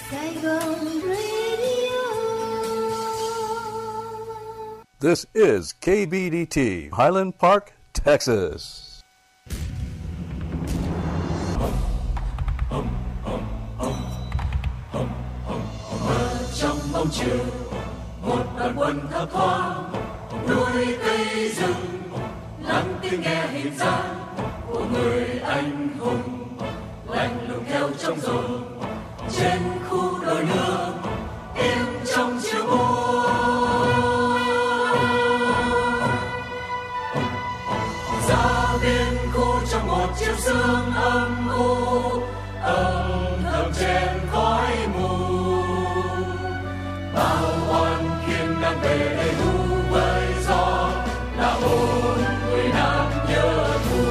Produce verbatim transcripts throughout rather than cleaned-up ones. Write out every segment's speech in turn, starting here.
Sài Gòn Radio. This is K B D T, Highland Park, Texas. Trong bóng chiều, một đoàn quân thấp thoáng, núi cây rừng, lắng tiếng nghe hình dáng của người anh hùng, lạnh lùng theo trong rừng, trên khu đồi nương, im trong chiều buồn. Ra biên khu trong một chiều sương âm u, âm thầm trên khói mù. Bao oan khiên đang về đây thu với gió, là bốn người nam nhớ thù.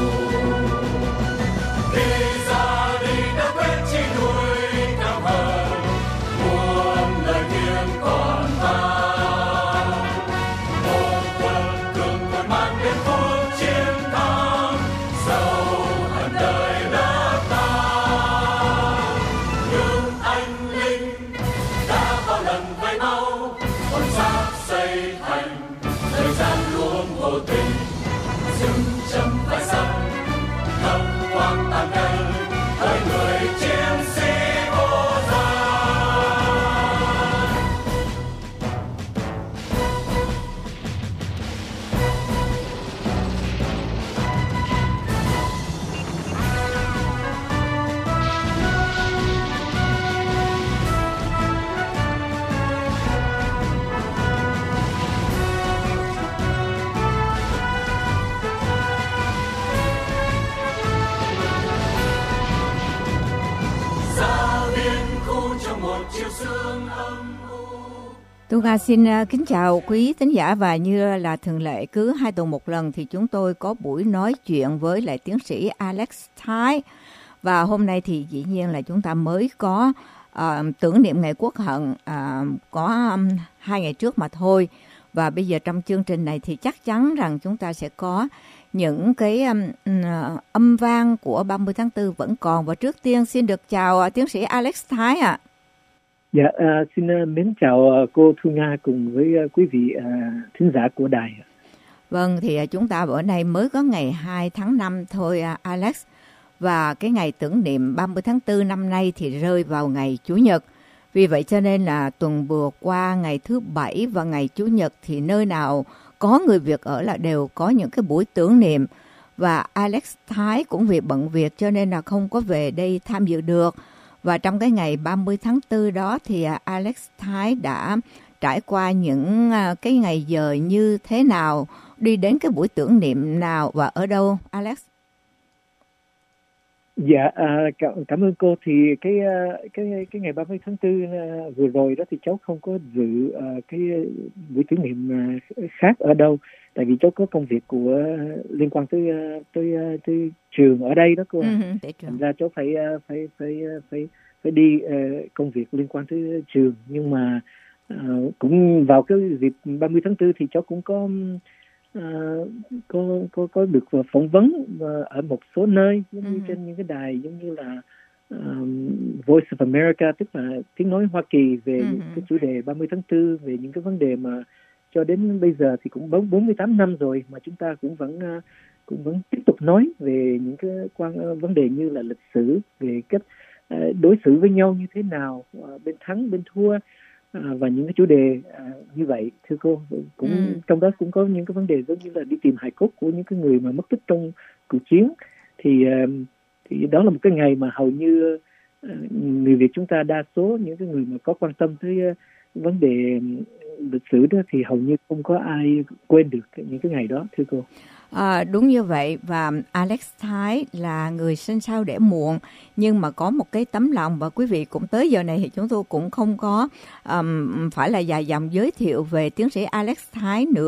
Khi ra đi đã quên chi đuổi cao hờn, muôn lời tiếng còn vang. Một quân cường còn mang đến phút chiến thắng, dẫu hận đời đã tan. Nhưng anh linh đã bao lần vay máu, hồn xác xây thành thời gian luôn vô tình. Dừng chấm phải sắt thấp thoáng tàn canh, hỡi người chiến sĩ vô danh. Tôi Nga xin kính chào quý thính giả, và như là thường lệ cứ hai tuần một lần thì chúng tôi có buổi nói chuyện với lại tiến sĩ Alex Thái. Và hôm nay thì dĩ nhiên là chúng ta mới có uh, tưởng niệm ngày Quốc hận uh, có um, hai ngày trước mà thôi. Và bây giờ trong chương trình này thì chắc chắn rằng chúng ta sẽ có những cái um, uh, âm vang của ba mươi tháng tư vẫn còn. Và trước tiên xin được chào uh, tiến sĩ Alex Thái ạ. À. Dạ, uh, xin uh, mến chào uh, cô Thu Nga cùng với uh, quý vị uh, thính giả của đài. Vâng, thì uh, chúng ta bữa nay mới có ngày hai tháng năm thôi uh, Alex. Và cái ngày tưởng niệm ba mươi tháng tư năm nay thì rơi vào ngày Chủ nhật. Vì vậy cho nên là tuần vừa qua ngày thứ Bảy và ngày Chủ nhật thì nơi nào có người Việt ở là đều có những cái buổi tưởng niệm. Và Alex Thái cũng vì bận việc cho nên là không có về đây tham dự được. Và trong cái ngày ba mươi tháng tư đó thì Alex Thái đã trải qua những cái ngày giờ như thế nào, đi đến cái buổi tưởng niệm nào và ở đâu, Alex? Dạ, à, cảm, cảm ơn cô. Thì cái cái cái ngày ba mươi tháng tư vừa rồi đó thì cháu không có dự uh, cái buổi tưởng niệm khác ở đâu, tại vì cháu có công việc của liên quan tới tới tới trường ở đây đó cô. Uh-huh, thành ra cháu phải phải phải phải phải đi uh, công việc liên quan tới trường. Nhưng mà uh, cũng vào cái dịp ba mươi tháng tư thì cháu cũng có uh, có có có được phỏng vấn ở một số nơi, giống như uh-huh. trên những cái đài giống như là um, Voice of America, tức là tiếng nói Hoa Kỳ, về uh-huh. những cái chủ đề ba mươi tháng tư, về những cái vấn đề mà cho đến bây giờ thì cũng bốn mươi tám năm rồi mà chúng ta cũng vẫn cũng vẫn tiếp tục nói về những cái quan vấn đề như là lịch sử, về cách uh, đối xử với nhau như thế nào, uh, bên thắng bên thua, uh, và những cái chủ đề uh, như vậy, thưa cô. Cũng ừ. trong đó cũng có những cái vấn đề giống như là đi tìm hài cốt của những cái người mà mất tích trong cuộc chiến. Thì uh, thì đó là một cái ngày mà hầu như uh, người Việt chúng ta, đa số những cái người mà có quan tâm tới uh, vấn đề lịch sử đó thì hầu như không có ai quên được những cái ngày đó, thưa cô. À, đúng như vậy. Và Alex Thái là người sinh sau đẻ muộn, nhưng mà có một cái tấm lòng, và quý vị cũng tới giờ này thì chúng tôi cũng không có um, phải là dài dòng giới thiệu về tiến sĩ Alex Thái nữa.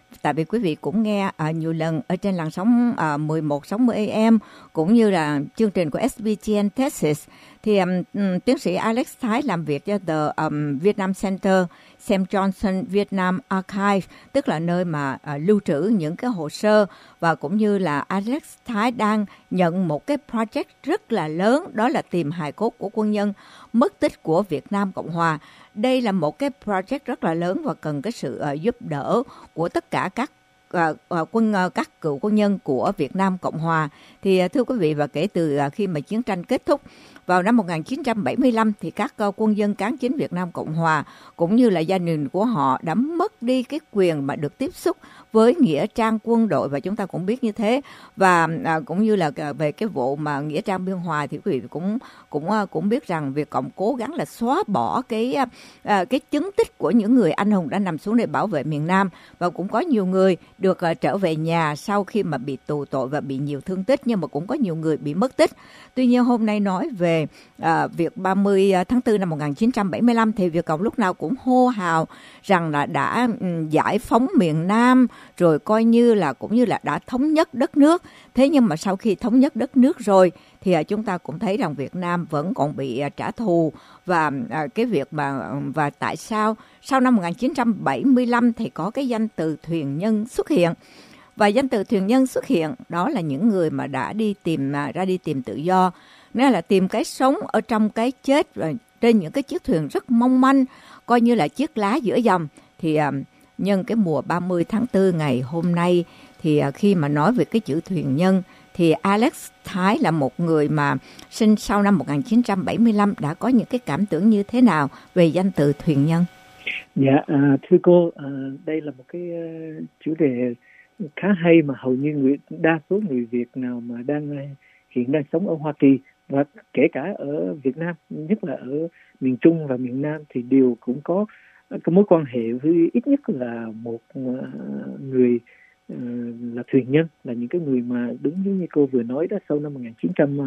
tại vì quý vị cũng nghe à, nhiều lần ở trên làn sóng à, mười một sáu mươi A M cũng như là chương trình của S B T N Texas, thì um, tiến sĩ Alex Thái làm việc cho The um, Vietnam Center Sam Johnson Vietnam Archive, tức là nơi mà uh, lưu trữ những cái hồ sơ, và cũng như là Alex Thái đang nhận một cái project rất là lớn, đó là tìm hài cốt của quân nhân mất tích của Việt Nam Cộng Hòa. Đây là một cái project rất là lớn và cần cái sự uh, giúp đỡ của tất cả các uh, uh, quân uh, các cựu quân nhân của Việt Nam Cộng Hòa. Thì uh, thưa quý vị, và kể từ uh, khi mà chiến tranh kết thúc vào năm một nghìn chín trăm bảy mươi lăm, thì các uh, quân dân cán chính Việt Nam Cộng Hòa cũng như là gia đình của họ đã mất đi cái quyền mà được tiếp xúc với nghĩa trang quân đội, và chúng ta cũng biết như thế. Và à, cũng như là về cái vụ mà nghĩa trang Biên Hòa thì quý vị cũng cũng cũng biết rằng Việt Cộng cố gắng là xóa bỏ cái à, cái chứng tích của những người anh hùng đã nằm xuống để bảo vệ miền Nam, và cũng có nhiều người được à, trở về nhà sau khi mà bị tù tội và bị nhiều thương tích, nhưng mà cũng có nhiều người bị mất tích. Tuy nhiên hôm nay nói về à, việc ba mươi tháng tư năm một nghìn chín trăm bảy mươi lăm thì Việt Cộng lúc nào cũng hô hào rằng là đã um, giải phóng miền Nam, rồi coi như là cũng như là đã thống nhất đất nước. Thế nhưng mà sau khi thống nhất đất nước rồi thì à, chúng ta cũng thấy rằng Việt Nam vẫn còn bị à, trả thù, và à, cái việc mà và tại sao sau năm một nghìn chín trăm bảy mươi lăm thì có cái danh từ thuyền nhân xuất hiện. Và danh từ thuyền nhân xuất hiện đó là những người mà đã đi tìm à, ra đi tìm tự do, nghĩa là tìm cái sống ở trong cái chết, và trên những cái chiếc thuyền rất mong manh, coi như là chiếc lá giữa dòng. Thì à, nhân cái mùa ba mươi tháng tư ngày hôm nay, thì à, khi mà nói về cái chữ thuyền nhân thì Alex Thái là một người mà sinh sau năm một nghìn chín trăm bảy mươi lăm đã có những cái cảm tưởng như thế nào về danh từ thuyền nhân? Dạ, à, thưa cô, à, đây là một cái uh, chủ đề khá hay mà hầu như người đa số người Việt nào mà đang hiện đang sống ở Hoa Kỳ và kể cả ở Việt Nam, nhất là ở miền Trung và miền Nam, thì đều cũng có có mối quan hệ với ít nhất là một uh, người uh, là thuyền nhân, là những cái người mà đúng như cô vừa nói đó, sau năm một nghìn chín trăm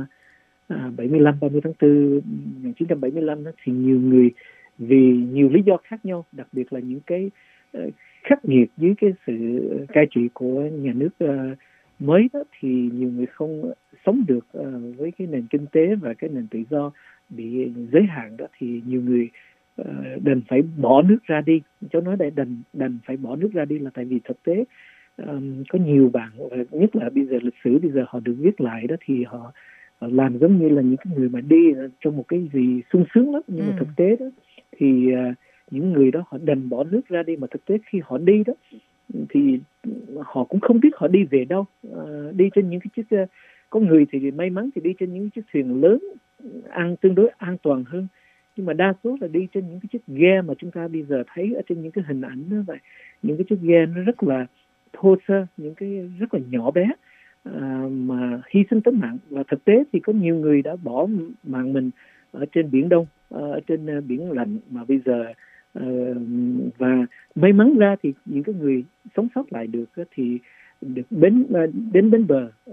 bảy mươi lăm, ba mươi tháng tư một nghìn chín trăm bảy mươi lăm đó, thì nhiều người vì nhiều lý do khác nhau, đặc biệt là những cái uh, khắc nghiệt dưới cái sự cai trị của nhà nước uh, mới đó, thì nhiều người không sống được uh, với cái nền kinh tế và cái nền tự do bị giới hạn đó, thì nhiều người uh, đành phải bỏ nước ra đi. Cháu nói đây đành đành phải bỏ nước ra đi là tại vì thực tế um, có nhiều bạn, và nhất là bây giờ lịch sử bây giờ họ được viết lại đó, thì họ, họ làm giống như là những cái người mà đi trong một cái gì sung sướng lắm, nhưng ừ. mà thực tế đó thì uh, những người đó họ đành bỏ nước ra đi, mà thực tế khi họ đi đó thì họ cũng không biết họ đi về đâu. À, đi trên những cái chiếc, có người thì may mắn thì đi trên những chiếc thuyền lớn, an tương đối an toàn hơn, nhưng mà đa số là đi trên những cái chiếc ghe mà chúng ta bây giờ thấy ở trên những cái hình ảnh đó vậy. Những cái chiếc ghe nó rất là thô sơ, những cái rất là nhỏ bé, à, mà hy sinh tính mạng. Và thực tế thì có nhiều người đã bỏ mạng mình ở trên biển Đông, ở trên biển lạnh, mà bây giờ Uh, và may mắn ra thì những cái người sống sót lại được thì được bến uh, đến bến bờ uh,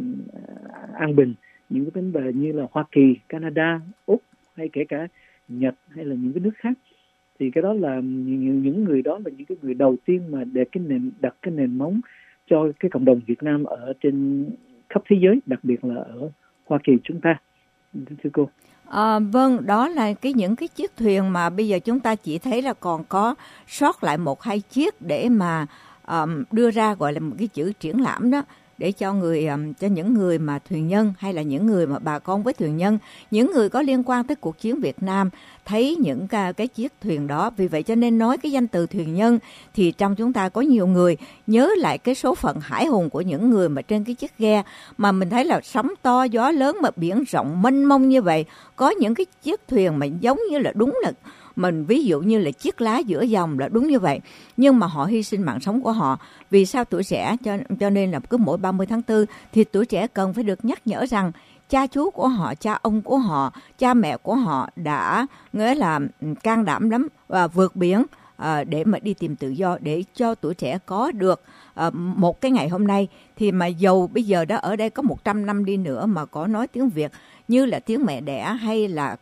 an bình, những cái bến bờ như là Hoa Kỳ, Canada, Úc hay kể cả Nhật hay là những cái nước khác. Thì cái đó là những, những người đó là những cái người đầu tiên mà để cái nền đặt cái nền móng cho cái cộng đồng Việt Nam ở trên khắp thế giới, đặc biệt là ở Hoa Kỳ chúng ta. Thưa cô. À, vâng, đó là cái những cái chiếc thuyền mà bây giờ chúng ta chỉ thấy là còn có sót lại một hai chiếc để mà um, đưa ra gọi là một cái chữ triển lãm đó, để cho người um, cho những người mà thuyền nhân hay là những người mà bà con với thuyền nhân, những người có liên quan tới cuộc chiến Việt Nam thấy những cái, cái chiếc thuyền đó. Vì vậy cho nên nói cái danh từ thuyền nhân thì trong chúng ta có nhiều người nhớ lại cái số phận hải hùng của những người mà trên cái chiếc ghe mà mình thấy là sóng to gió lớn mà biển rộng mênh mông như vậy, có những cái chiếc thuyền mà giống như là đúng là mình ví dụ như là chiếc lá giữa dòng là đúng như vậy, nhưng mà họ hy sinh mạng sống của họ. Vì sao tuổi trẻ? Cho, cho nên là cứ mỗi ba mươi tháng tư thì tuổi trẻ cần phải được nhắc nhở rằng cha chú của họ, cha ông của họ, cha mẹ của họ đã nghĩa là can đảm lắm và vượt biển à, để mà đi tìm tự do, để cho tuổi trẻ có được à, một cái ngày hôm nay. Thì mà dầu bây giờ đó ở đây có một trăm năm đi nữa mà có nói tiếng Việt như là tiếng mẹ đẻ hay là cái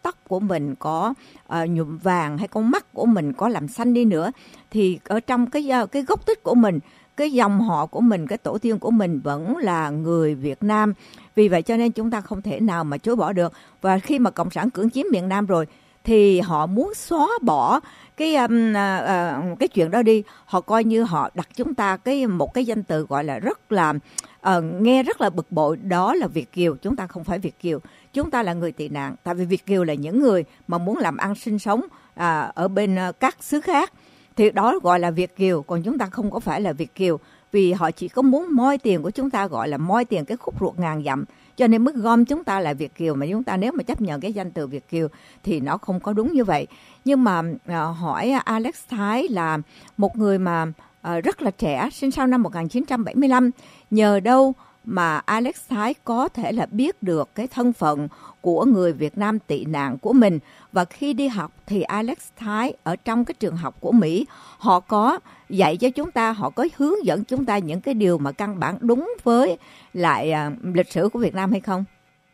tóc của mình có uh, nhuộm vàng hay con mắt của mình có làm xanh đi nữa, thì ở trong cái cái gốc tích của mình, cái dòng họ của mình, cái tổ tiên của mình vẫn là người Việt Nam. Vì vậy cho nên chúng ta không thể nào mà chối bỏ được. Và khi mà Cộng sản cưỡng chiếm miền Nam rồi thì họ muốn xóa bỏ cái um, uh, uh, cái chuyện đó đi. Họ coi như họ đặt chúng ta cái một cái danh từ gọi là rất là uh, nghe rất là bực bội, đó là Việt kiều. Chúng ta không phải Việt kiều, chúng ta là người tị nạn. Tại vì Việt kiều là những người mà muốn làm ăn sinh sống uh, ở bên uh, các xứ khác, thì đó gọi là Việt kiều. Còn chúng ta không có phải là Việt kiều, vì họ chỉ có muốn moi tiền của chúng ta, gọi là moi tiền cái khúc ruột ngàn dặm, cho nên mới gom chúng ta là Việt kiều. Mà chúng ta nếu mà chấp nhận cái danh từ Việt kiều thì nó không có đúng như vậy. Nhưng mà à, hỏi Alex Thái là một người mà à, rất là trẻ, sinh sau năm một nghìn chín trăm bảy mươi lăm, nhờ đâu mà Alex Thái có thể là biết được cái thân phận của người Việt Nam tị nạn của mình. Và khi đi học thì Alex Thái ở trong cái trường học của Mỹ, họ có dạy cho chúng ta, họ có hướng dẫn chúng ta những cái điều mà căn bản đúng với lại uh, lịch sử của Việt Nam hay không?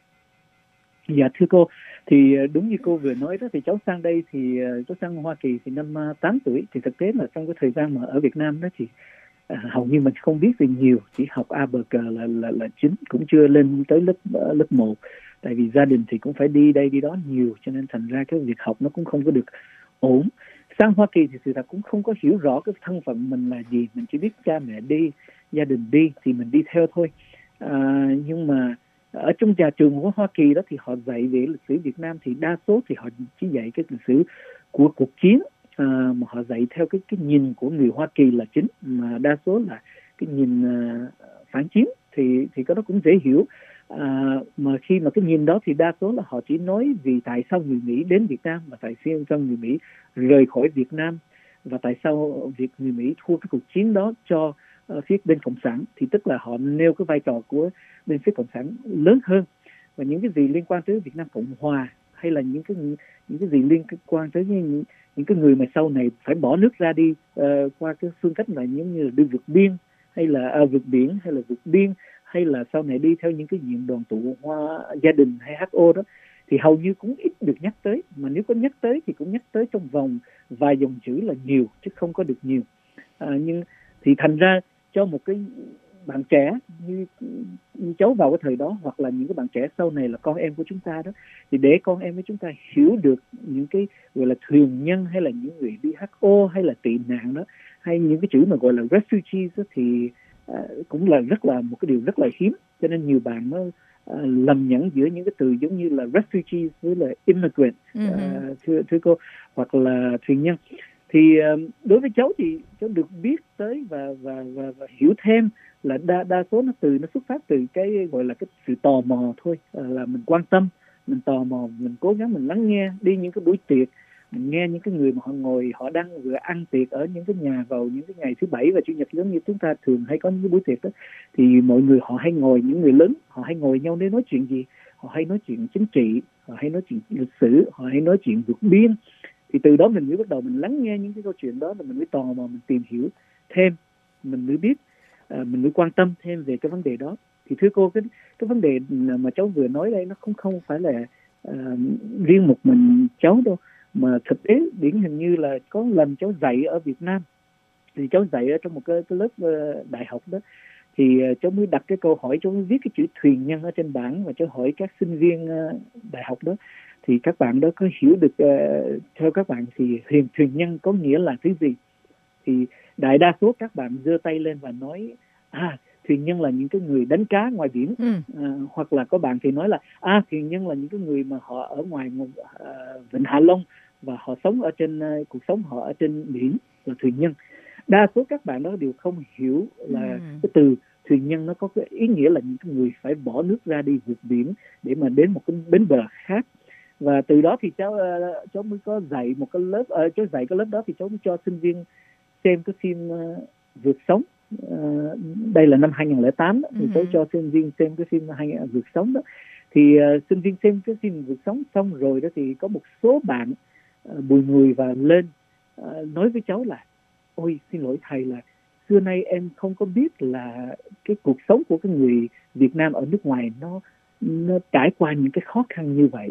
Dạ thưa cô, thì đúng như cô vừa nói đó, thì cháu sang đây thì cháu sang Hoa Kỳ thì năm tám tuổi. Thì thực tế là trong cái thời gian mà ở Việt Nam đó thì À, hầu như mình không biết gì nhiều, chỉ học A bờ cờ là là là chính, cũng chưa lên tới lớp uh, lớp một, tại vì gia đình thì cũng phải đi đây đi đó nhiều, cho nên thành ra cái việc học nó cũng không có được ổn. Sang Hoa Kỳ thì sự thật cũng không có hiểu rõ cái thân phận mình là gì, mình chỉ biết cha mẹ đi, gia đình đi thì mình đi theo thôi. À, nhưng mà ở trong nhà trường của Hoa Kỳ đó thì họ dạy về lịch sử Việt Nam thì đa số thì họ chỉ dạy cái lịch sử của cuộc chiến. À, mà họ dạy theo cái cái nhìn của người Hoa Kỳ là chính, mà đa số là cái nhìn uh, phản chiến thì thì cái đó cũng dễ hiểu. À, mà khi mà cái nhìn đó thì đa số là họ chỉ nói vì tại sao người Mỹ đến Việt Nam, và tại sao người Mỹ rời khỏi Việt Nam, và tại sao việc người Mỹ thua cái cuộc chiến đó cho uh, phía bên Cộng sản, thì tức là họ nêu cái vai trò của bên phía Cộng sản lớn hơn. Và những cái gì liên quan tới Việt Nam Cộng Hòa, hay là những cái những cái gì liên quan tới những những cái người mà sau này phải bỏ nước ra đi uh, qua cái phương cách là giống như là đi vượt biên, hay là uh, vượt biển, hay là vượt biên, hay là sau này đi theo những cái diện đoàn tụ hoa gia đình hay hát o đó, thì hầu như cũng ít được nhắc tới. Mà nếu có nhắc tới thì cũng nhắc tới trong vòng vài dòng chữ là nhiều, chứ không có được nhiều. À, nhưng thì thành ra cho một cái bạn trẻ như, như cháu vào cái thời đó, hoặc là những cái bạn trẻ sau này là con em của chúng ta đó, thì để con em của chúng ta hiểu được những cái gọi là thuyền nhân, hay là những người đi hát o, hay là tị nạn đó, hay những cái chữ mà gọi là refugees đó, thì à, cũng là rất là một cái điều rất là hiếm. Cho nên nhiều bạn nó à, lầm nhẫn giữa những cái từ giống như là refugees với là immigrant, uh-huh. à, thưa, thưa cô, hoặc là thuyền nhân. Thì uh, đối với cháu thì cháu được biết tới và và và, và hiểu thêm là đa đa số nó từ nó xuất phát từ cái gọi là cái sự tò mò thôi, à, là mình quan tâm, mình tò mò, mình cố gắng mình lắng nghe, đi những cái buổi tiệc, mình nghe những cái người mà họ ngồi họ đang vừa ăn tiệc ở những cái nhà vào những cái ngày thứ bảy và chủ nhật, giống như chúng ta thường hay có những cái buổi tiệc đó, thì mọi người họ hay ngồi, những người lớn họ hay ngồi nhau để nói chuyện gì, họ hay nói chuyện chính trị, họ hay nói chuyện lịch sử, họ hay nói chuyện vượt biên. Thì từ đó mình mới bắt đầu mình lắng nghe những cái câu chuyện đó, là mình mới tò mò, mình tìm hiểu thêm, mình mới biết, à, mình mới quan tâm thêm về cái vấn đề đó. Thì thưa cô, cái cái vấn đề mà cháu vừa nói đây nó không không phải là uh, riêng một mình cháu đâu, mà thực tế điển hình như là có lần cháu dạy ở Việt Nam, thì cháu dạy ở trong một cái, cái lớp uh, đại học đó, thì uh, cháu mới đặt cái câu hỏi, cháu mới viết cái chữ thuyền nhân ở trên bảng, và cháu hỏi các sinh viên uh, đại học đó, thì các bạn đó có hiểu được, uh, theo các bạn thì thuyền thuyền nhân có nghĩa là thứ gì. Thì đại đa số các bạn giơ tay lên và nói à, thuyền nhân là những cái người đánh cá ngoài biển, ừ. à, hoặc là có bạn thì nói là à, thuyền nhân là những cái người mà họ ở ngoài uh, Vịnh Hạ Long và họ sống ở trên uh, cuộc sống họ ở trên biển là thuyền nhân. Đa số các bạn đó đều không hiểu là ừ. cái từ thuyền nhân nó có cái ý nghĩa là những cái người phải bỏ nước ra đi vượt biển để mà đến một cái bến bờ khác. Và từ đó thì cháu uh, cháu mới có dạy một cái lớp, uh, cháu dạy cái lớp đó thì cháu mới cho sinh viên xem cái phim uh, Vượt Sống. Uh, đây là năm hai không không tám đó, thì cháu cho sinh viên xem cái phim hai Vượt Sống đó. Thì uh, sinh viên xem cái phim Vượt Sống xong rồi đó, thì có một số bạn uh, bùi ngùi và lên uh, nói với cháu là ôi xin lỗi thầy, là xưa nay em không có biết là cái cuộc sống của cái người Việt Nam ở nước ngoài nó nó trải qua những cái khó khăn như vậy.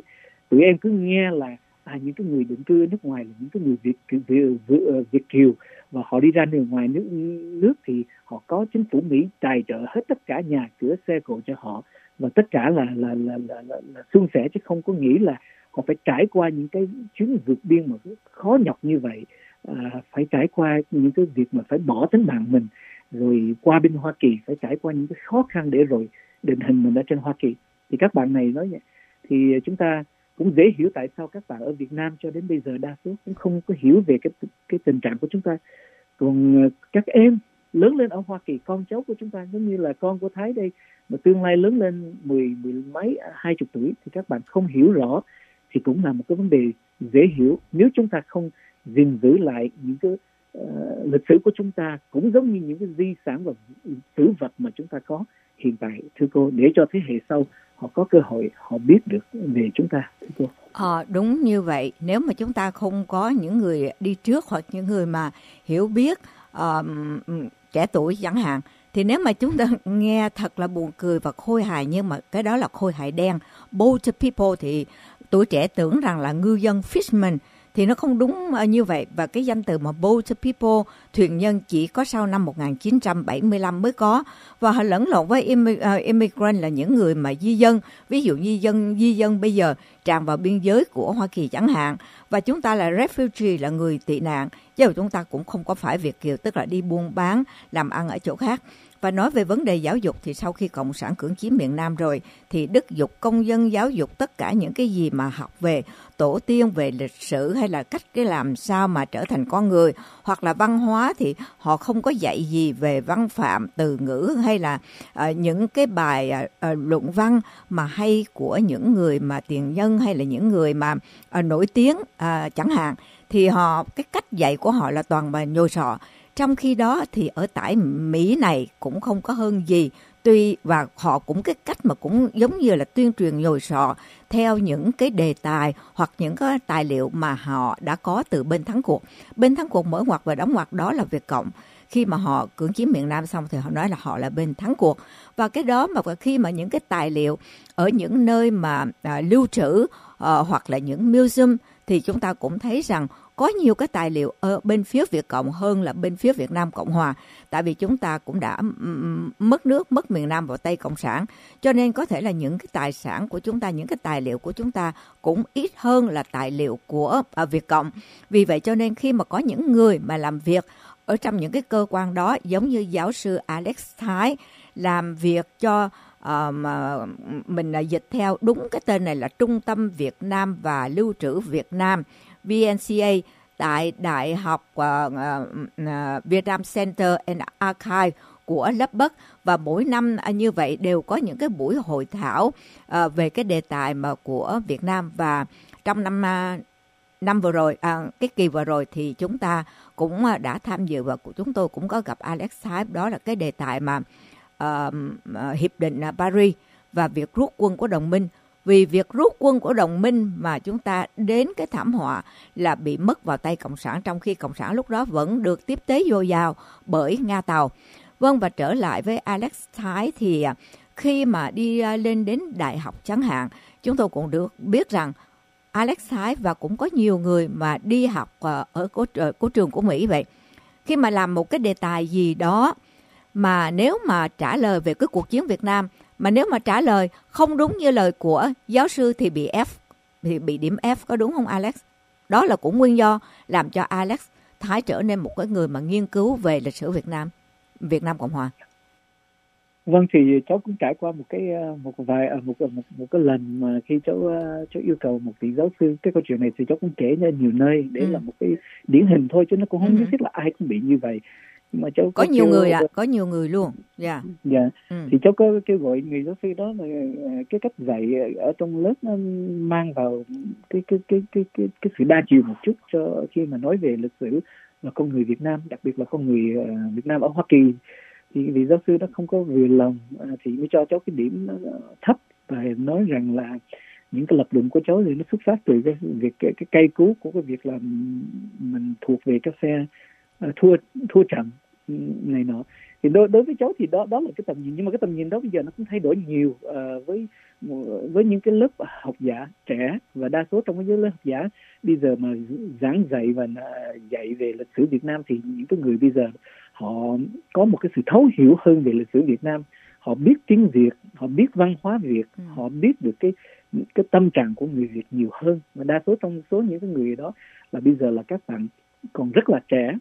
tụi em cứ nghe là à, những cái người định cư ở nước ngoài là những cái người Việt Việt, Việt, Việt kiều, và họ đi ra nước ngoài nước nước thì họ có chính phủ Mỹ tài trợ hết tất cả nhà cửa xe cộ cho họ, và tất cả là là là là, là, là suôn sẻ, chứ không có nghĩ là họ phải trải qua những cái chuyến vượt biên mà khó nhọc như vậy, à, phải trải qua những cái việc mà phải bỏ tính mạng mình rồi qua bên Hoa Kỳ, phải trải qua những cái khó khăn để rồi định hình mình ở trên Hoa Kỳ. Thì các bạn này nói vậy thì chúng ta cũng dễ hiểu tại sao các bạn ở Việt Nam cho đến bây giờ đa số cũng không có hiểu về cái cái tình trạng của chúng ta. Còn các em lớn lên ở Hoa Kỳ, con cháu của chúng ta giống như là con của Thái đây, mà tương lai lớn lên mười mười mấy hai chục tuổi thì các bạn không hiểu rõ, thì cũng là một cái vấn đề dễ hiểu. Nếu chúng ta không gìn giữ lại những cái uh, lịch sử của chúng ta, cũng giống như những cái di sản và sử vật mà chúng ta có hiện tại, thưa cô, để cho thế hệ sau họ có cơ hội họ biết được về chúng ta, thưa cô. Ờ, đúng như vậy. Nếu mà chúng ta không có những người đi trước hoặc những người mà hiểu biết, uh, trẻ tuổi chẳng hạn, thì nếu mà chúng ta nghe thật là buồn cười và khôi hài, nhưng mà cái đó là khôi hài đen. Boat people thì tuổi trẻ tưởng rằng là ngư dân, fisherman, thì nó không đúng như vậy. Và cái danh từ mà boat people, thuyền nhân, chỉ có sau năm một nghìn chín trăm bảy mươi lăm mới có, và họ lẫn lộn với immigrant là những người mà di dân. Ví dụ như dân di dân bây giờ tràn vào biên giới của Hoa Kỳ chẳng hạn, và chúng ta là refugee, là người tị nạn, chứ chúng ta cũng không có phải Việt kiều, tức là đi buôn bán làm ăn ở chỗ khác. Và nói về vấn đề giáo dục thì sau khi Cộng sản cưỡng chiếm miền Nam rồi thì đức dục, công dân giáo dục tất cả những cái gì mà học về tổ tiên, về lịch sử hay là cách cái làm sao mà trở thành con người, hoặc là văn hóa thì họ không có dạy gì về văn phạm, từ ngữ hay là uh, những cái bài uh, luận văn mà hay của những người mà tiền nhân hay là những người mà uh, nổi tiếng uh, chẳng hạn. Thì họ, cái cách dạy của họ là toàn bài nhồi sọ. Trong khi đó thì ở tại Mỹ này cũng không có hơn gì. Tuy và họ cũng cái cách mà cũng giống như là tuyên truyền nhồi sọ theo những cái đề tài hoặc những cái tài liệu mà họ đã có từ bên thắng cuộc. Bên thắng cuộc mở ngoặt và đóng ngoặt đó là Việt Cộng. Khi mà họ cưỡng chiếm miền Nam xong thì họ nói là họ là bên thắng cuộc. Và cái đó mà khi mà những cái tài liệu ở những nơi mà à, lưu trữ à, hoặc là những museum thì chúng ta cũng thấy rằng có nhiều cái tài liệu ở bên phía Việt Cộng hơn là bên phía Việt Nam Cộng Hòa. Tại vì chúng ta cũng đã mất nước, mất miền Nam vào tay Cộng sản. Cho nên có thể là những cái tài sản của chúng ta, những cái tài liệu của chúng ta cũng ít hơn là tài liệu của à, Việt Cộng. Vì vậy cho nên khi mà có những người mà làm việc ở trong những cái cơ quan đó, giống như giáo sư Alex Thái làm việc cho uh, mà mình uh, dịch theo đúng cái tên này là Trung tâm Việt Nam và Lưu trữ Việt Nam, vê en xê a, tại Đại học uh, uh, uh, Vietnam Center and Archive của Lubbock, và mỗi năm uh, như vậy đều có những cái buổi hội thảo uh, về cái đề tài mà của Việt Nam. Và trong năm uh, năm vừa rồi, à, cái kỳ vừa rồi thì chúng ta cũng đã tham dự và chúng tôi cũng có gặp Alex Thái. Đó là cái đề tài mà uh, hiệp định Paris và việc rút quân của đồng minh. Vì việc rút quân của đồng minh mà chúng ta đến cái thảm họa là bị mất vào tay Cộng sản, trong khi Cộng sản lúc đó vẫn được tiếp tế dồi dào bởi Nga Tàu. Vâng, và trở lại với Alex Thái thì khi mà đi lên đến đại học chẳng hạn, chúng tôi cũng được biết rằng Alex Thái và cũng có nhiều người mà đi học ở của, của trường của Mỹ vậy. Khi mà làm một cái đề tài gì đó mà nếu mà trả lời về cái cuộc chiến Việt Nam, mà nếu mà trả lời không đúng như lời của giáo sư thì bị F, thì bị điểm F, có đúng không Alex? Đó là cũng nguyên do làm cho Alex Thái trở nên một cái người mà nghiên cứu về lịch sử Việt Nam, Việt Nam Cộng Hòa. Vâng, thì cháu cũng trải qua một cái một vài một một một cái lần mà khi cháu cháu yêu cầu một vị giáo sư, cái câu chuyện này thì cháu cũng kể ra nhiều nơi để ừ. là một cái điển hình thôi, chứ nó cũng không ừ. nhất thiết là ai cũng bị như vậy. Nhưng mà cháu có, có nhiều kêu, người ạ, à, có nhiều người luôn. Dạ. Yeah. Dạ. Ừ. Thì cháu có kêu gọi người giáo sư đó là cái cách dạy ở trong lớp nó mang vào cái cái cái cái cái cái sự đa chiều một chút, cho khi mà nói về lịch sử và con người Việt Nam, đặc biệt là con người Việt Nam ở Hoa Kỳ. Thì vị giáo sư đó không có vừa lòng thì mới cho cháu cái điểm nó thấp, và nói rằng là những cái lập luận của cháu thì nó xuất phát từ cái việc cái, cái cây cú của cái việc là mình thuộc về cái phe uh, thua thua trận này nọ. Thì đối, đối với cháu thì đó đó là cái tầm nhìn, nhưng mà cái tầm nhìn đó bây giờ nó cũng thay đổi nhiều uh, với với những cái lớp học giả trẻ, và đa số trong cái giới lớp học giả bây giờ mà giảng dạy và dạy về lịch sử Việt Nam thì những cái người bây giờ họ có một cái sự thấu hiểu hơn về lịch sử Việt Nam, họ biết tiếng Việt, họ biết văn hóa Việt, ừ. họ biết được cái cái tâm trạng của người Việt nhiều hơn. Và đa số trong số những cái người đó là bây giờ là các bạn còn rất là trẻ,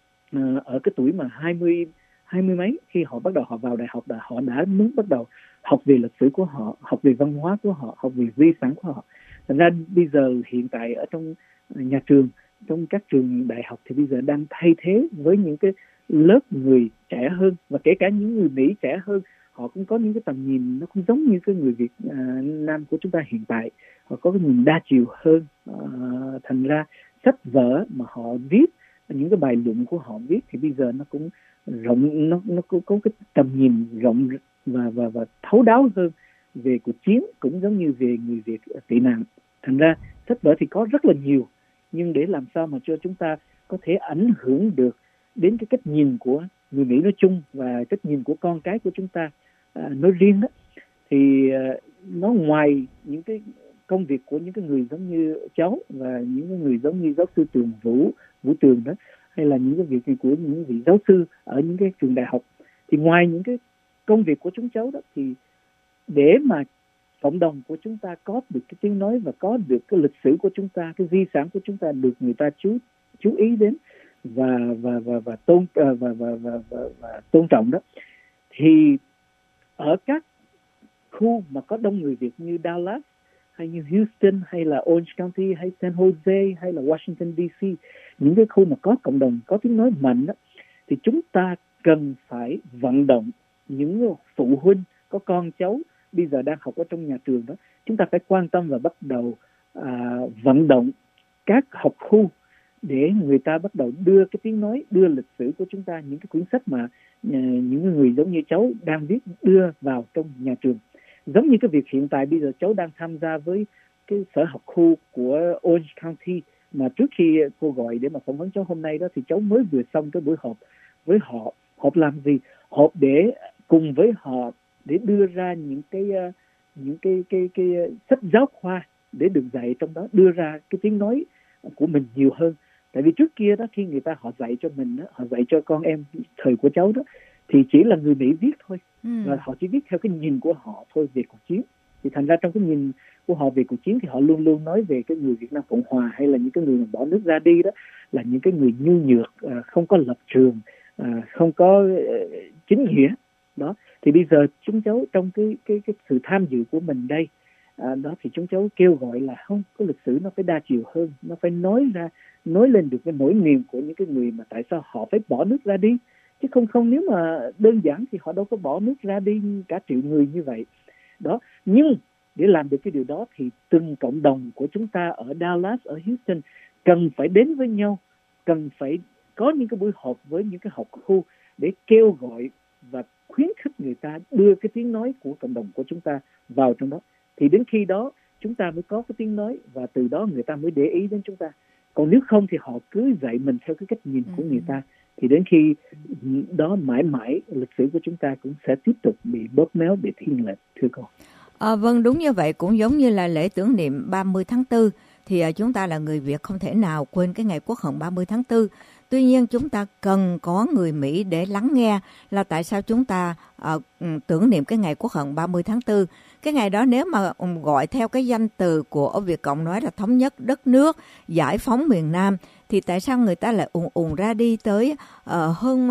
ở cái tuổi mà hai mươi hai mươi mấy, khi họ bắt đầu họ vào đại học, đã họ đã muốn bắt đầu học về lịch sử của họ, học về văn hóa của họ, học về di sản của họ. Thành ra bây giờ hiện tại ở trong nhà trường, trong các trường đại học thì bây giờ đang thay thế với những cái lớp người trẻ hơn, và kể cả những người Mỹ trẻ hơn, họ cũng có những cái tầm nhìn nó cũng giống như cái người Việt à, Nam của chúng ta hiện tại. Họ có cái nhìn đa chiều hơn, à, thành ra sách vở mà họ viết, những cái bài luận của họ viết thì bây giờ nó cũng rộng, nó nó có, có cái tầm nhìn rộng và và và thấu đáo hơn về cuộc chiến, cũng giống như về người Việt tị nạn. Thành ra sách vở thì có rất là nhiều, nhưng để làm sao mà cho chúng ta có thể ảnh hưởng được đến cái cách nhìn của người Mỹ nói chung và cách nhìn của con cái của chúng ta à, nói riêng đó, thì à, nó ngoài những cái công việc của những cái người giống như cháu và những cái người giống như giáo sư Tường Vũ Vũ Tường đó, hay là những cái việc của những vị giáo sư ở những cái trường đại học, thì ngoài những cái công việc của chúng cháu đó, thì để mà cộng đồng của chúng ta có được cái tiếng nói và có được cái lịch sử của chúng ta, cái di sản của chúng ta được người ta chú chú ý đến và và và và tôn và và và, và, và, và tôn trọng đó, thì ở các khu mà có đông người Việt như Dallas hay như Houston hay là Orange County hay San Jose hay là Washington đê xê, những cái khu mà có cộng đồng có tiếng nói mạnh đó, thì chúng ta cần phải vận động những phụ huynh có con cháu bây giờ đang học ở trong nhà trường đó, chúng ta phải quan tâm và bắt đầu à, vận động các học khu để người ta bắt đầu đưa cái tiếng nói, đưa lịch sử của chúng ta, những cái quyển sách mà uh, những người giống như cháu đang viết, đưa vào trong nhà trường. Giống như cái việc hiện tại bây giờ cháu đang tham gia với cái sở học khu của Orange County, mà trước khi cô gọi để mà phỏng vấn cháu hôm nay đó, thì cháu mới vừa xong cái buổi họp với họ. Họp làm gì? Họp để cùng với họ để đưa ra những cái uh, những cái cái cái sách giáo khoa để được dạy trong đó, đưa ra cái tiếng nói của mình nhiều hơn. Tại vì trước kia đó, khi người ta họ dạy cho mình đó, họ dạy cho con em thời của cháu đó, thì chỉ là người Mỹ viết thôi, ừ. và họ chỉ viết theo cái nhìn của họ thôi về cuộc chiến. Thì thành ra trong cái nhìn của họ về cuộc chiến thì họ luôn luôn nói về cái người Việt Nam Cộng Hòa hay là những cái người mà bỏ nước ra đi đó là những cái người nhu nhược, không có lập trường, không có chính nghĩa đó. Thì bây giờ chúng cháu trong cái cái cái sự tham dự của mình đây à, đó, thì chúng cháu kêu gọi là không, cái lịch sử nó phải đa chiều hơn, nó phải nói ra nói lên được cái nỗi niềm của những cái người mà tại sao họ phải bỏ nước ra đi, chứ không không nếu mà đơn giản thì họ đâu có bỏ nước ra đi cả triệu người như vậy đó. Nhưng để làm được cái điều đó thì từng cộng đồng của chúng ta ở Dallas, ở Houston cần phải đến với nhau, cần phải có những cái buổi họp với những cái học khu để kêu gọi và khuyến khích người ta đưa cái tiếng nói của cộng đồng của chúng ta vào trong đó. Thì đến khi đó chúng ta mới có cái tiếng nói, và từ đó người ta mới để ý đến chúng ta. Còn nếu không thì họ cứ dạy mình theo cái cách nhìn của người ta, thì đến khi đó mãi mãi lịch sử của chúng ta cũng sẽ tiếp tục bị bóp méo, bị thiên lệch, thưa cô. À, vâng, đúng như vậy. Cũng giống như là lễ tưởng niệm ba mươi tháng tư, thì à, chúng ta là người Việt không thể nào quên cái ngày Quốc hận ba mươi tháng tư. Tuy nhiên chúng ta cần có người Mỹ để lắng nghe là tại sao chúng ta uh, tưởng niệm cái ngày Quốc hận ba mươi tháng tư. Cái ngày đó nếu mà gọi theo cái danh từ của Việt Cộng nói là thống nhất đất nước, giải phóng miền Nam, thì tại sao người ta lại ùn ùn ra đi tới uh, hơn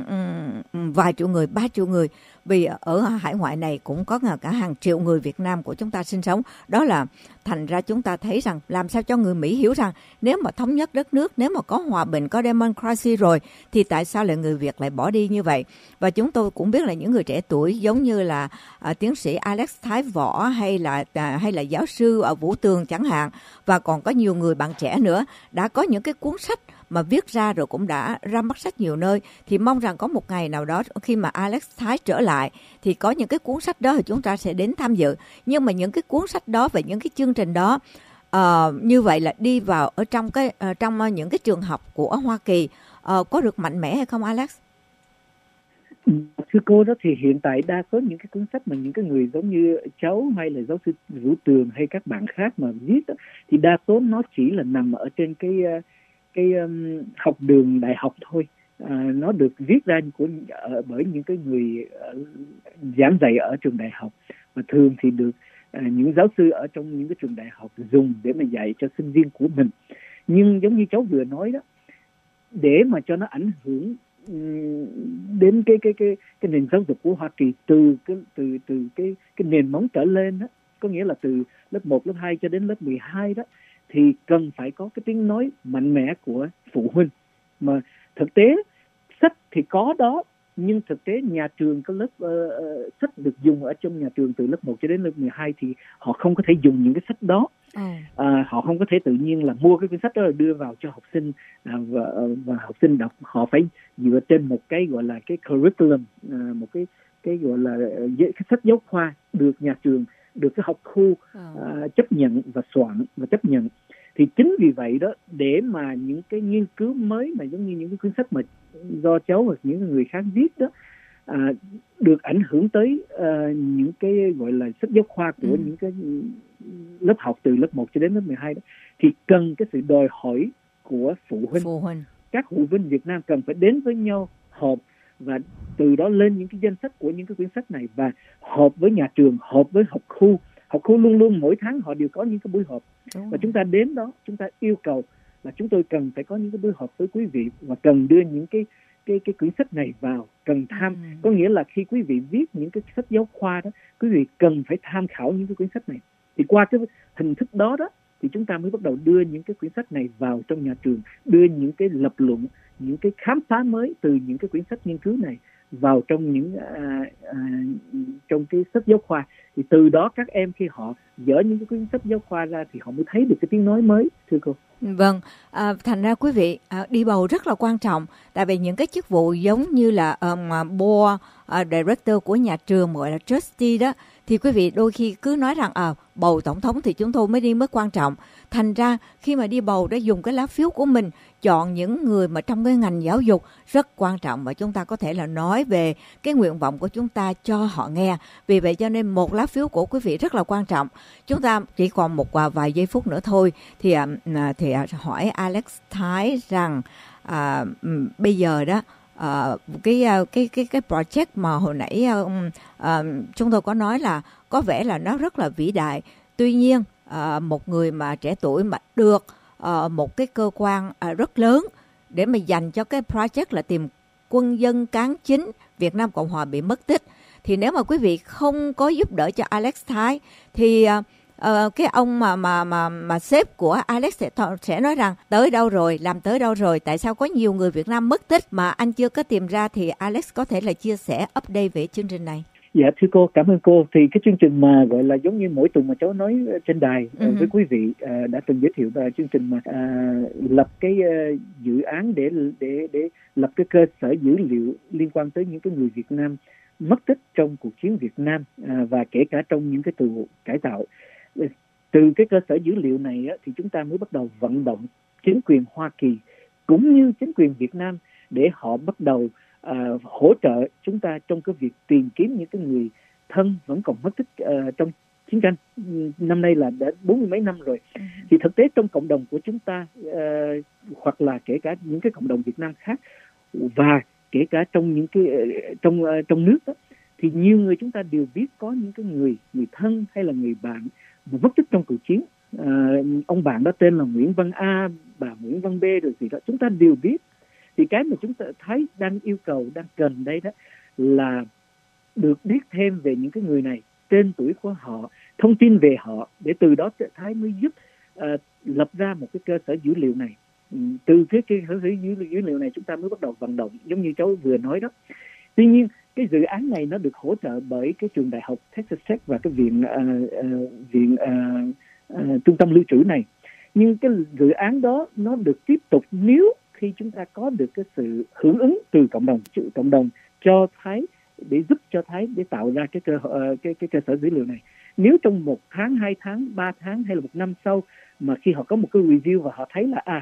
um, vài triệu người, ba triệu người? Vì ở hải ngoại này cũng có cả hàng triệu người Việt Nam của chúng ta sinh sống. Đó là thành ra chúng ta thấy rằng làm sao cho người Mỹ hiểu rằng nếu mà thống nhất đất nước, nếu mà có hòa bình, có democracy rồi, thì tại sao lại người Việt lại bỏ đi như vậy? Và chúng tôi cũng biết là những người trẻ tuổi giống như là uh, tiến sĩ Alex Thái Võ hay là uh, hay là giáo sư uh, Vũ Tường chẳng hạn, và còn có nhiều người bạn trẻ nữa đã có những cái cuốn sách mà viết ra rồi cũng đã ra mắt sách nhiều nơi. Thì mong rằng có một ngày nào đó khi mà Alex Thái trở lại thì có những cái cuốn sách đó thì chúng ta sẽ đến tham dự. Nhưng mà những cái cuốn sách đó và những cái chương trình đó uh, như vậy là đi vào ở trong cái uh, trong những cái trường học của Hoa Kỳ uh, có được mạnh mẽ hay không, Alex? Thưa cô, đó thì hiện tại đa số những cái cuốn sách mà những cái người giống như cháu hay là giáo sư Vũ Tường hay các bạn khác mà viết đó, thì đa số nó chỉ là nằm ở trên cái cái um, học đường đại học thôi. À, nó được viết ra của uh, bởi những cái người uh, giảng dạy ở trường đại học, và thường thì được uh, những giáo sư ở trong những cái trường đại học dùng để mà dạy cho sinh viên của mình. Nhưng giống như cháu vừa nói đó, để mà cho nó ảnh hưởng đến cái cái cái cái nền giáo dục của Hoa Kỳ từ cái từ từ cái cái nền móng trở lên đó, có nghĩa là từ lớp một, lớp hai cho đến lớp mười hai đó, thì cần phải có cái tiếng nói mạnh mẽ của phụ huynh. Mà thực tế sách thì có đó, nhưng thực tế nhà trường có lớp uh, sách được dùng ở trong nhà trường từ lớp một cho đến lớp mười hai thì họ không có thể dùng những cái sách đó. À, họ không có thể tự nhiên là mua cái cuốn sách đó là đưa vào cho học sinh à, và, và học sinh đọc. Họ phải dựa trên một cái gọi là cái curriculum, à, một cái cái gọi là cái sách giáo khoa được nhà trường, được cái học khu à, chấp nhận và soạn và chấp nhận. Thì chính vì vậy đó, để mà những cái nghiên cứu mới mà giống như những cái cuốn sách mà do cháu hoặc những người khác viết đó à, được ảnh hưởng tới à, những cái gọi là sách giáo khoa của ừ. những cái lớp học từ lớp một cho đến lớp mười hai đó, thì cần cái sự đòi hỏi của phụ huynh. phụ huynh. Các phụ huynh Việt Nam cần phải đến với nhau họp, và từ đó lên những cái danh sách của những cái quyển sách này, và họp với nhà trường, họp với học khu. Học khu luôn luôn mỗi tháng họ đều có những cái buổi họp. Đúng. Và chúng ta đến đó, chúng ta yêu cầu là chúng tôi cần phải có những cái buổi họp với quý vị, và cần đưa những cái cái cái quyển sách này vào, cần tham. Ừ. Có nghĩa là khi quý vị viết những cái sách giáo khoa đó, quý vị cần phải tham khảo những cái quyển sách này. Thì qua cái hình thức đó đó thì chúng ta mới bắt đầu đưa những cái quyển sách này vào trong nhà trường, đưa những cái lập luận, những cái khám phá mới từ những cái quyển sách nghiên cứu này vào trong những à, à, trong cái sách giáo khoa. Thì từ đó các em khi họ dỡ những cái quyển sách giáo khoa ra thì họ mới thấy được cái tiếng nói mới, thưa cô. Vâng, à, thành ra quý vị à, đi bầu rất là quan trọng, tại vì những cái chức vụ giống như là um, board uh, director của nhà trường, gọi là trustee đó, thì quý vị đôi khi cứ nói rằng à, bầu tổng thống thì chúng tôi mới đi mới quan trọng. Thành ra khi mà đi bầu đã dùng cái lá phiếu của mình chọn những người mà trong cái ngành giáo dục rất quan trọng, và chúng ta có thể là nói về cái nguyện vọng của chúng ta cho họ nghe. Vì vậy cho nên một lá phiếu của quý vị rất là quan trọng. Chúng ta chỉ còn một vài giây phút nữa thôi thì thì hỏi Alex Thái rằng à, bây giờ đó à, cái cái cái cái project mà hồi nãy à, chúng tôi có nói là có vẻ là nó rất là vĩ đại. Tuy nhiên à, một người mà trẻ tuổi mà được à, một cái cơ quan à, rất lớn để mà dành cho cái project là tìm quân dân cán chính Việt Nam Cộng Hòa bị mất tích, thì nếu mà quý vị không có giúp đỡ cho Alex Thái thì uh, cái ông mà mà mà mà sếp của Alex sẽ, sẽ nói rằng tới đâu rồi, làm tới đâu rồi, tại sao có nhiều người Việt Nam mất tích mà anh chưa có tìm ra, thì Alex có thể là chia sẻ update về chương trình này. Dạ thưa cô, cảm ơn cô. Thì cái chương trình mà gọi là giống như mỗi tuần mà cháu nói trên đài uh-huh. với quý vị uh, đã từng giới thiệu uh, chương trình mà uh, lập cái uh, dự án để để để lập cái cơ sở dữ liệu liên quan tới những cái người Việt Nam mất tích trong cuộc chiến Việt Nam uh, và kể cả trong những cái tù cải tạo. Từ cái cơ sở dữ liệu này á, thì chúng ta mới bắt đầu vận động chính quyền Hoa Kỳ cũng như chính quyền Việt Nam để họ bắt đầu Uh, hỗ trợ chúng ta trong cái việc tìm kiếm những cái người thân vẫn còn mất tích uh, trong chiến tranh. Năm nay là đã bốn mươi mấy năm rồi. Ừ. Thì thực tế trong cộng đồng của chúng ta uh, hoặc là kể cả những cái cộng đồng Việt Nam khác và kể cả trong những cái uh, trong uh, trong nước đó, thì nhiều người chúng ta đều biết có những cái người người thân hay là người bạn mà mất tích trong cuộc chiến. Uh, ông bạn đó tên là Nguyễn Văn A, bà Nguyễn Văn B rồi gì đó, chúng ta đều biết. Thì cái mà chúng ta thấy đang yêu cầu, đang cần đây đó là được biết thêm về những cái người này, tên tuổi của họ, thông tin về họ, để từ đó Thái mới giúp uh, lập ra một cái cơ sở dữ liệu này. Từ cái cơ sở dữ, dữ liệu này chúng ta mới bắt đầu vận động, giống như cháu vừa nói đó. Tuy nhiên cái dự án này nó được hỗ trợ bởi cái trường đại học Texas Tech và cái viện uh, uh, viện uh, uh, trung tâm lưu trữ này. Nhưng cái dự án đó nó được tiếp tục nếu khi chúng ta có được cái sự hưởng ứng từ cộng đồng, cộng đồng cho Thái, để giúp cho Thái để tạo ra cái cơ cái cái cơ sở dữ liệu này. Nếu trong một tháng, hai tháng, ba tháng hay là một năm sau mà khi họ có một cái review và họ thấy là à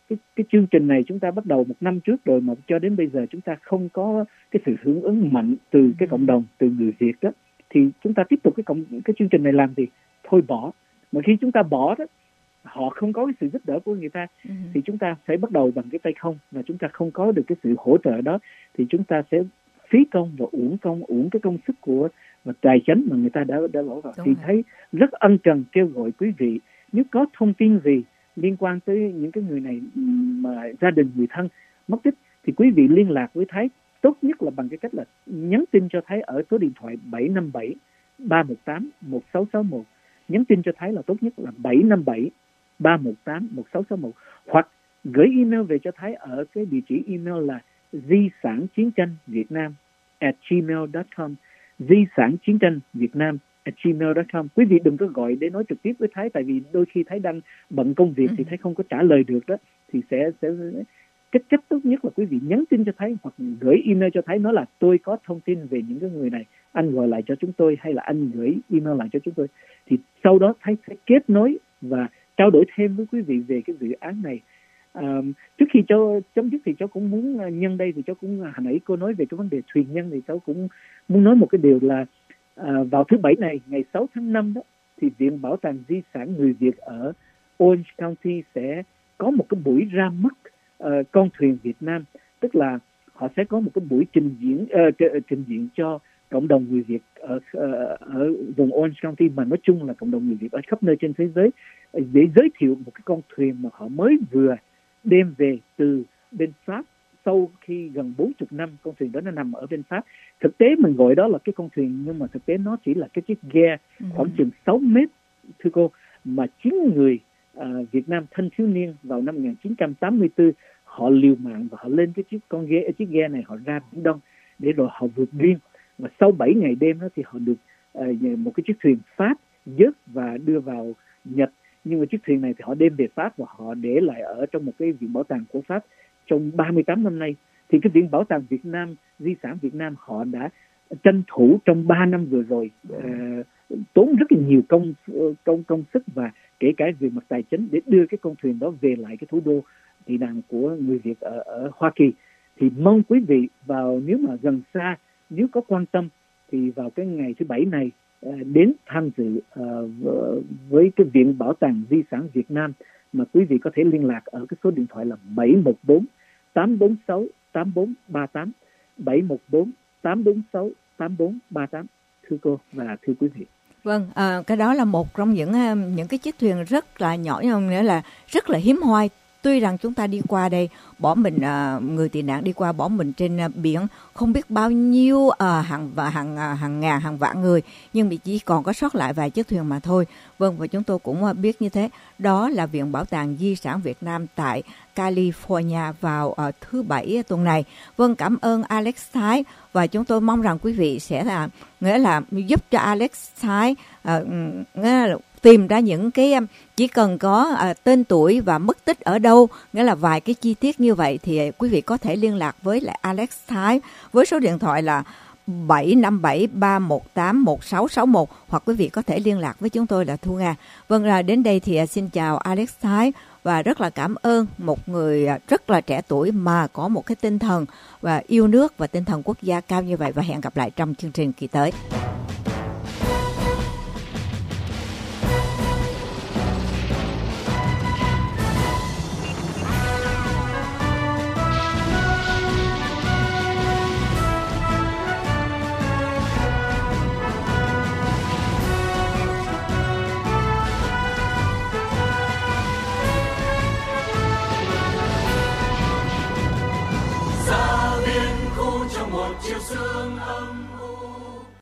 cái cái chương trình này chúng ta bắt đầu một năm trước rồi mà cho đến bây giờ chúng ta không có cái sự hưởng ứng mạnh từ cái cộng đồng, từ người Việt đó, thì chúng ta tiếp tục cái cộng cái chương trình này làm thì thôi bỏ. Mà khi chúng ta bỏ đó, họ không có cái sự giúp đỡ của người ta, ừ. thì chúng ta phải bắt đầu bằng cái tay không, và chúng ta không có được cái sự hỗ trợ đó thì chúng ta sẽ phí công và uổng công, uổng cái công sức của và tài chính mà người ta đã đã bỏ vào. Đúng thì rồi. Thấy rất ân cần kêu gọi quý vị, nếu có thông tin gì liên quan tới những cái người này mà gia đình người thân mất tích thì quý vị liên lạc với Thái, tốt nhất là bằng cái cách là nhắn tin cho Thái ở số điện thoại bảy năm bảy ba một tám một sáu sáu một. Nhắn tin cho Thái là tốt nhất là bảy năm bảy ba một tám một sáu sáu một, hoặc gửi email về cho Thái ở cái địa chỉ email là di sản chiến tranh việt nam at gmail dot com, di sản chiến tranh việt nam at gmail dot com. Quý vị đừng có gọi để nói trực tiếp với Thái, tại vì đôi khi Thái đang bận công việc thì Thái không có trả lời được đó, thì sẽ sẽ cách cách tốt nhất là quý vị nhắn tin cho Thái hoặc gửi email cho Thái nói là tôi có thông tin về những cái người này, anh gọi lại cho chúng tôi, hay là anh gửi email lại cho chúng tôi. Thì sau đó Thái sẽ kết nối và trao đổi thêm với quý vị về cái dự án này. À, trước khi cho chấm dứt thì cháu cũng muốn nhân đây thì cháu cũng hồi nãy cô nói về cái vấn đề thuyền nhân, thì cháu cũng muốn nói một cái điều là à, vào thứ Bảy này ngày sáu tháng năm đó thì Viện Bảo tàng Di sản Người Việt ở Orange County sẽ có một cái buổi ra mắt uh, con thuyền Việt Nam, tức là họ sẽ có một cái buổi trình diễn uh, trình diễn cho cộng đồng người Việt ở uh, ở vùng Orange County, mà nói chung là cộng đồng người Việt ở khắp nơi trên thế giới, để giới thiệu một cái con thuyền mà họ mới vừa đem về từ bên Pháp sau khi gần bốn mươi năm con thuyền đó nó nằm ở bên Pháp. Thực tế mình gọi đó là cái con thuyền, nhưng mà thực tế nó chỉ là cái chiếc ghe khoảng chừng sáu mét thưa cô, mà chín người uh, Việt Nam thanh thiếu niên vào năm một nghìn chín trăm tám mươi tư họ liều mạng và họ lên cái chiếc con ghe chiếc ghe này, họ ra Biển Đông để rồi họ vượt biên, và sau bảy ngày đêm đó thì họ được uh, một cái chiếc thuyền Pháp vớt và đưa vào Nhật. Nhưng mà chiếc thuyền này thì họ đem về Pháp và họ để lại ở trong một cái viện bảo tàng của Pháp trong ba mươi tám năm nay. Thì cái Viện Bảo tàng Việt Nam, Di sản Việt Nam họ đã tranh thủ trong ba năm vừa rồi uh, tốn rất là nhiều công công công sức và kể cả về mặt tài chính để đưa cái con thuyền đó về lại cái thủ đô tị nạn của người Việt ở ở Hoa Kỳ. Thì mong quý vị vào, nếu mà gần xa, nếu có quan tâm thì vào cái ngày thứ Bảy này uh, đến tham dự uh, với cái Viện Bảo tàng Di sản Việt Nam, mà quý vị có thể liên lạc ở cái số điện thoại là bảy một bốn tám bốn sáu tám bốn ba tám, bảy một bốn tám bốn sáu tám bốn ba tám, thưa cô và thưa quý vị. Vâng, à, cái đó là một trong những những cái chiếc thuyền rất là nhỏ, nhưng nghĩa là rất là hiếm hoi. Tuy rằng chúng ta đi qua đây, bỏ mình à, người tị nạn đi qua bỏ mình trên à, biển không biết bao nhiêu à, hàng và hàng à, hàng ngàn hàng vạn người, nhưng chỉ còn có sót lại vài chiếc thuyền mà thôi. Vâng, và chúng tôi cũng biết như thế. Đó là Viện Bảo tàng Di sản Việt Nam tại California vào uh, thứ Bảy tuần này. Vâng, cảm ơn Alex Thái, và chúng tôi mong rằng quý vị sẽ là nghĩa là giúp cho Alex Thái uh, nghĩa là tìm ra những cái, chỉ cần có uh, tên tuổi và mất tích ở đâu, nghĩa là vài cái chi tiết như vậy, thì quý vị có thể liên lạc với lại Alex Thái với số điện thoại là bảy năm bảy ba một tám một sáu sáu một, hoặc quý vị có thể liên lạc với chúng tôi là Thu Nga. Vâng, là đến đây thì xin chào Alex Thái, và rất là cảm ơn một người rất là trẻ tuổi mà có một cái tinh thần và yêu nước và tinh thần quốc gia cao như vậy, và hẹn gặp lại trong chương trình kỳ tới.